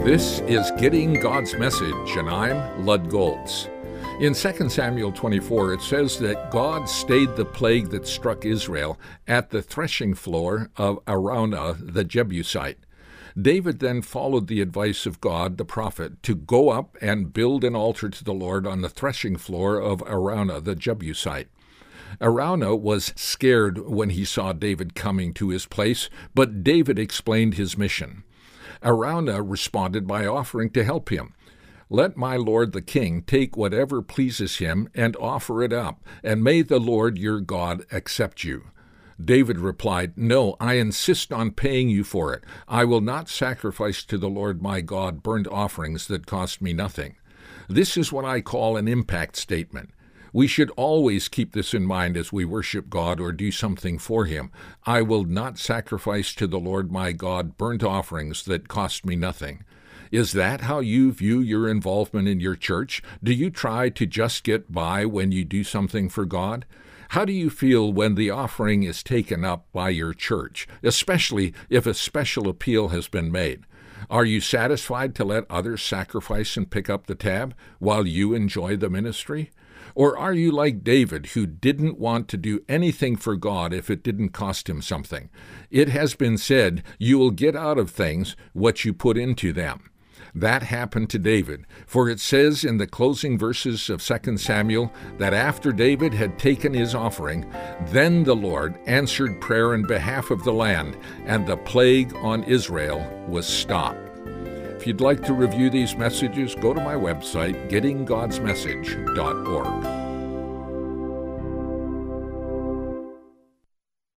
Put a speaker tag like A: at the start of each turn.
A: This is Getting God's Message, and I'm Lud Golds. In 2 Samuel 24, it says that God stayed the plague that struck Israel at the threshing floor of Araunah the Jebusite. David then followed the advice of God, the prophet, to go up and build an altar to the Lord on the threshing floor of Araunah the Jebusite. Araunah was scared when he saw David coming to his place, but David explained his mission. Araunah responded by offering to help him. "Let my lord the king take whatever pleases him and offer it up, and may the Lord your God accept you." David replied, "No, I insist on paying you for it. I will not sacrifice to the Lord my God burnt offerings that cost me nothing." This is what I call an impact statement. We should always keep this in mind as we worship God or do something for Him. I will not sacrifice to the Lord my God burnt offerings that cost me nothing. Is that how you view your involvement in your church? Do you try to just get by when you do something for God? How do you feel when the offering is taken up by your church, especially if a special appeal has been made? Are you satisfied to let others sacrifice and pick up the tab while you enjoy the ministry? Or are you like David, who didn't want to do anything for God if it didn't cost him something? It has been said, "You will get out of things what you put into them." That happened to David, for it says in the closing verses of 2 Samuel that after David had taken his offering, then the Lord answered prayer in behalf of the land, and the plague on Israel was stopped. If you'd like to review these messages, go to my website, gettinggodsmessage.org.